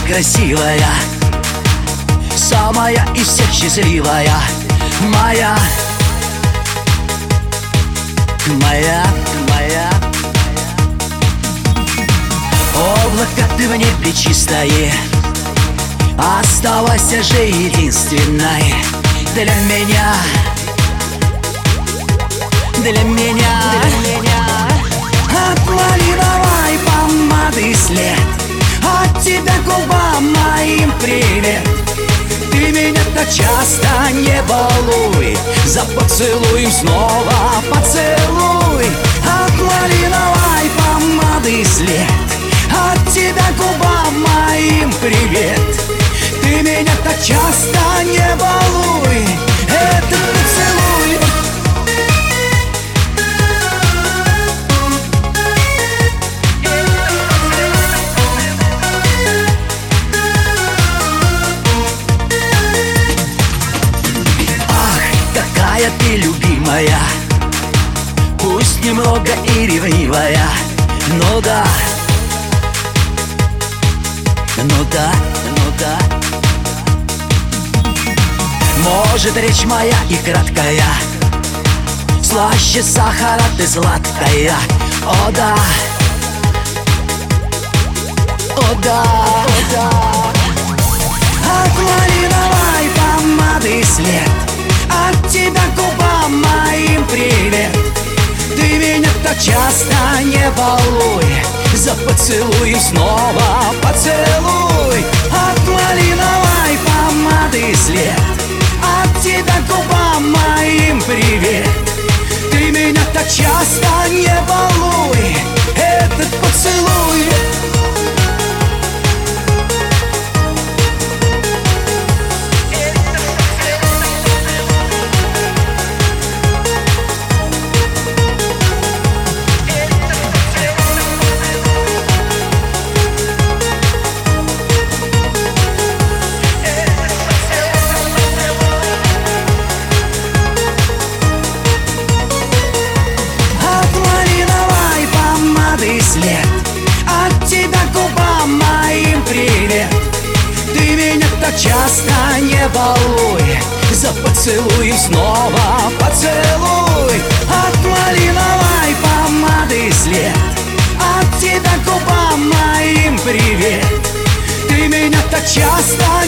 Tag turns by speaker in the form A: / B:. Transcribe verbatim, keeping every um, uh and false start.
A: красивая, самая из всех счастливая, моя, моя, моя. Облако ты в небе чистое, оставайся же единственной для меня, для меня, для меня. От малиновой помады след, от тебя губам моим привет. Ты меня так часто не балуй, за поцелуем снова поцелуй. От малиновой помады след, от тебя губам моим привет. Ты меня так часто не балуй, этот поцелуй. Какая ты любимая, пусть немного и ревнивая, ну да, ну да, ну да. Может, речь моя и краткая, слаще сахара ты сладкая, о да, о да, о да. От малиновой помады след, от тебя губам моим привет. Ты меня так часто не балуй, за поцелуем снова поцелуй. От малиновой помады след, от тебя губам моим привет. Ты меня так часто не балуй, этот поцелуй. След, от тебя губам моим привет. Ты меня так часто не балуй, за поцелуем снова поцелуй. От малиновой помады след, от тебя губам моим привет. Ты меня так часто